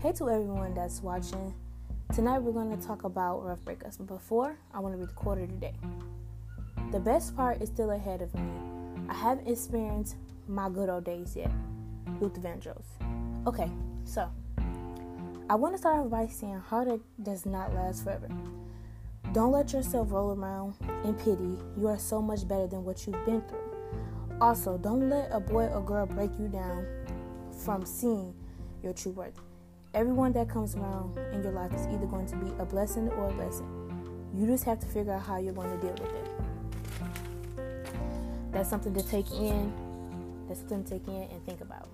Hey to everyone that's watching. Tonight we're going to talk about rough breakups. But before, I want to read the quote of the day. The best part is still ahead of me. I haven't experienced my good old days yet. Luther Vandross. Okay, so I want to start off by saying heartache does not last forever. Don't let yourself roll around in pity. You are so much better than what you've been through. Also, don't let a boy or girl break you down from seeing your true worth. Everyone that comes around in your life is either going to be a blessing or a lesson. You just have to figure out how you're going to deal with it. That's something to take in. That's something to take in and think about.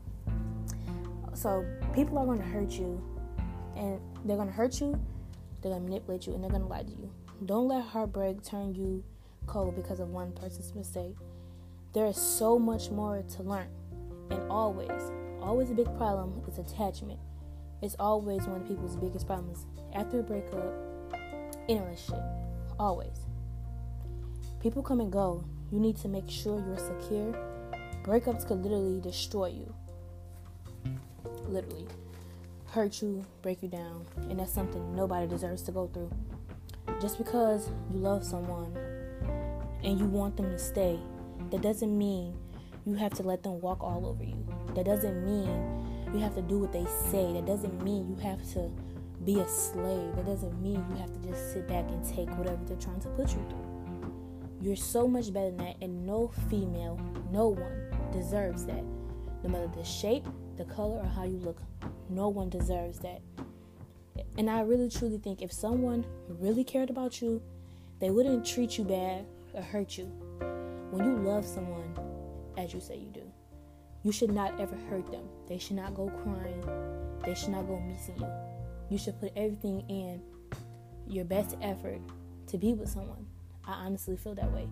So people are going to hurt you, and they're going to hurt you, they're going to manipulate you, and they're going to lie to you. Don't let heartbreak turn you cold because of one person's mistake. There is so much more to learn. And always a big problem is attachment. It's always one of people's biggest problems after a breakup in a relationship. Always. People come and go. You need to make sure you're secure. Breakups could literally destroy you. Literally. Hurt you, break you down. And that's something nobody deserves to go through. Just because you love someone and you want them to stay, that doesn't mean you have to let them walk all over you. That doesn't mean you have to do what they say. That doesn't mean you have to be a slave. That doesn't mean you have to just sit back and take whatever they're trying to put you through. You're so much better than that, and no female, no one deserves that. No matter the shape, the color, or how you look, no one deserves that. And I really truly think if someone really cared about you, they wouldn't treat you bad or hurt you. When you love someone, as you say you do, you should not ever hurt them. They should not go crying. They should not go missing you. You should put everything in your best effort to be with someone. I honestly feel that way.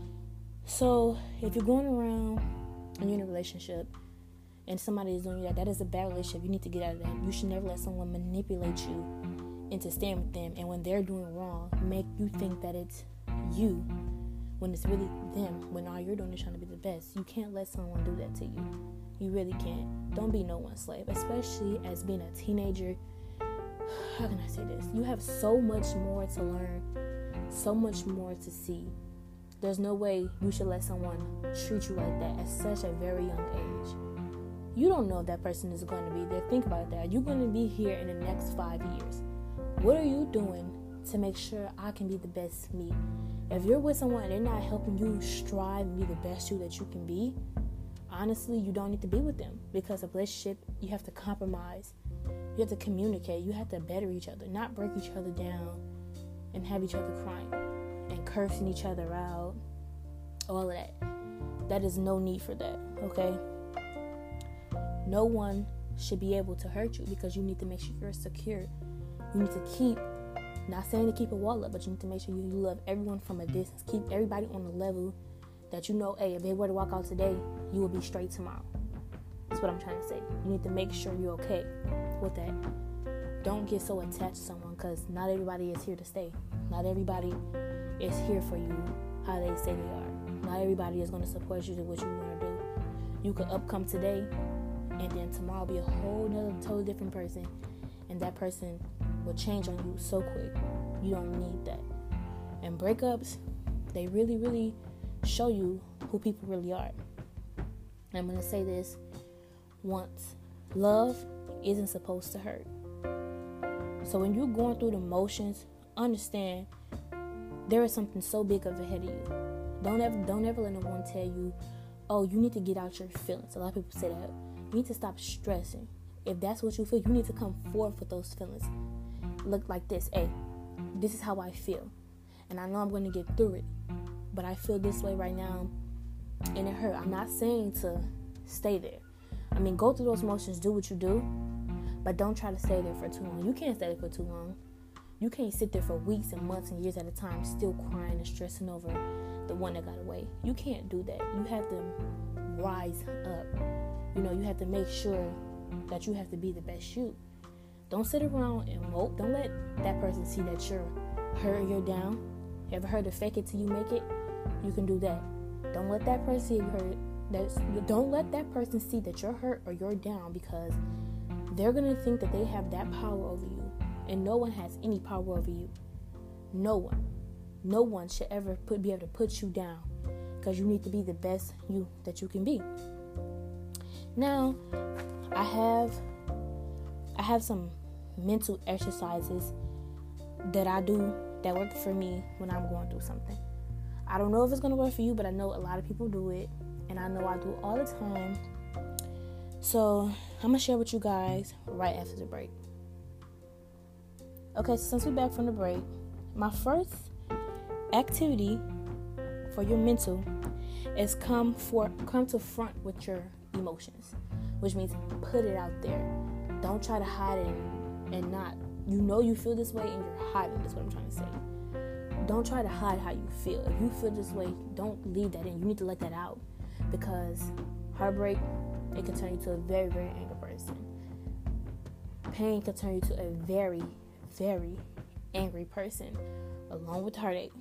So if you're going around and you're in a relationship and somebody is doing you that is a bad relationship. You need to get out of that. You should never let someone manipulate you into staying with them, and when they're doing wrong, make you think that it's you when it's really them, when all you're doing is trying to be the best. You can't let someone do that to you. You really can't. Don't be no one's slave, especially as being a teenager. How can I say this? You have so much more to learn, so much more to see. There's no way you should let someone treat you like that at such a very young age. You don't know if that person is going to be there. Think about that. Are you going to be here in the next 5 years? What are you doing to make sure I can be the best me? If you're with someone and they're not helping you strive and be the best you that you can be, honestly, you don't need to be with them. Because a relationship, you have to compromise. You have to communicate. You have to better each other, not break each other down and have each other crying and cursing each other out. All of that. That is no need for that, okay? No one should be able to hurt you because you need to make sure you're secure. You need to keep, not saying to keep a wall up, but you need to make sure you love everyone from a distance. Keep everybody on the level that you know, hey, if they were to walk out today, you will be straight tomorrow. That's what I'm trying to say. You need to make sure you're okay with that. Don't get so attached to someone because not everybody is here to stay. Not everybody is here for you how they say they are. Not everybody is going to support you to what you want to do. You could upcome today and then tomorrow be a whole nother totally different person, and that person will change on you so quick. You don't need that. And breakups, they really, really show you who people really are. And I'm going to say this once. Love isn't supposed to hurt. So when you're going through the motions, understand there is something so big up ahead of you. Don't ever let no one tell you, oh, you need to get out your feelings. A lot of people say that. You need to stop stressing. If that's what you feel, you need to come forth with those feelings. Look like this. Hey, this is how I feel. And I know I'm going to get through it. But I feel this way right now. And it hurt. I'm not saying to stay there. I mean, go through those emotions. Do what you do. But don't try to stay there for too long. You can't stay there for too long. You can't sit there for weeks and months and years at a time still crying and stressing over the one that got away. You can't do that. You have to rise up. You know, you have to make sure that you have to be the best you. Don't sit around and mope. Don't let that person see that you're hurt or you're down. Ever heard of fake it till you make it? You can do that. Don't let that person see you hurt. Don't let that person see that you're hurt or you're down, because they're going to think that they have that power over you. And no one has any power over you. No one. No one should ever be able to put you down, because you need to be the best you that you can be. Now, I have some mental exercises that I do that work for me when I'm going through something. I don't know if it's going to work for you, but I know a lot of people do it, and I know I do it all the time. So I'm going to share with you guys right after the break. Okay, so since we're back from the break, my first activity for your mental is come to front with your emotions, which means put it out there. Don't try to hide it and not. You know you feel this way and you're hiding. That's what I'm trying to say. Don't try to hide how you feel. If you feel this way, don't leave that in. You need to let that out, because heartbreak, it can turn you to a very, very angry person. Pain can turn you to a very, very angry person, along with heartache.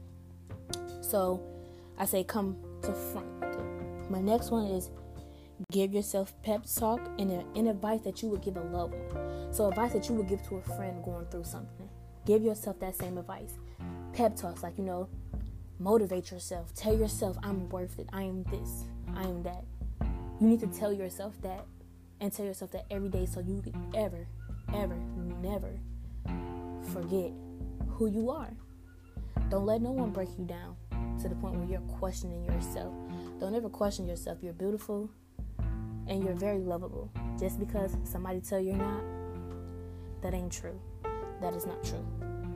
So I say come to front with it. My next one is give yourself pep talk and advice that you would give a loved one. So advice that you would give to a friend going through something. Give yourself that same advice. Pep talks, like, motivate yourself. Tell yourself, I'm worth it. I am this. I am that. You need to tell yourself that, and tell yourself that every day, so you can ever, never forget who you are. Don't let no one break you down to the point where you're questioning yourself. Don't ever question yourself. You're beautiful and you're very lovable. Just because somebody tell you you're not, that ain't true. That is not true.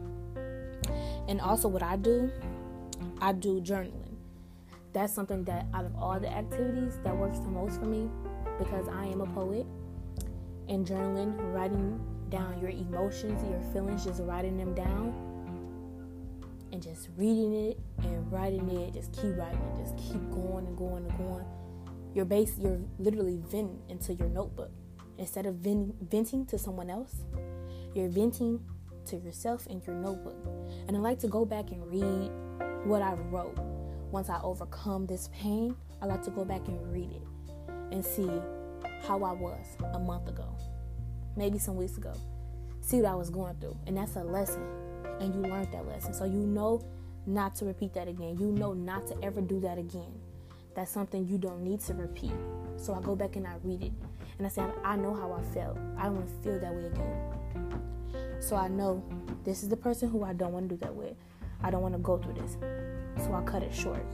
And also what I do journaling. That's something that out of all the activities that works the most for me, because I am a poet. And journaling, writing down your emotions, your feelings, just writing them down and just reading it and writing it, just keep writing it, just keep going and going and going. You're literally venting into your notebook. Instead of venting to someone else, you're venting to yourself in your notebook. And I like to go back and read what I wrote. Once I overcome this pain, I like to go back and read it and see how I was a month ago, maybe some weeks ago. See what I was going through. And that's a lesson. And you learned that lesson. So you know not to repeat that again. You know not to ever do that again. That's something you don't need to repeat. So I go back and I read it. And I say, I know how I felt. I don't want to feel that way again. So I know this is the person who I don't want to do that with. I don't want to go through this. So I cut it short.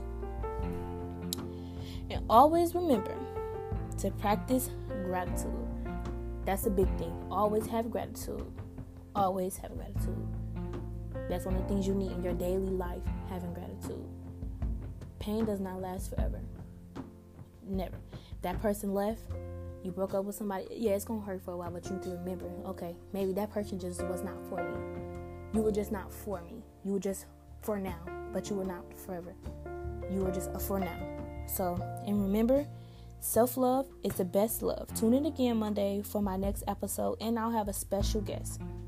And always remember to practice gratitude. That's a big thing. Always have gratitude. Always have gratitude. That's one of the things you need in your daily life, having gratitude. Pain does not last forever. Never. That person left, you broke up with somebody, yeah, it's going to hurt for a while, but you need to remember, okay, maybe that person just was not for me. You were just not for me. You were just for now, but you were not forever. You were just a for now. So, and remember, self-love is the best love. Tune in again Monday for my next episode, and I'll have a special guest.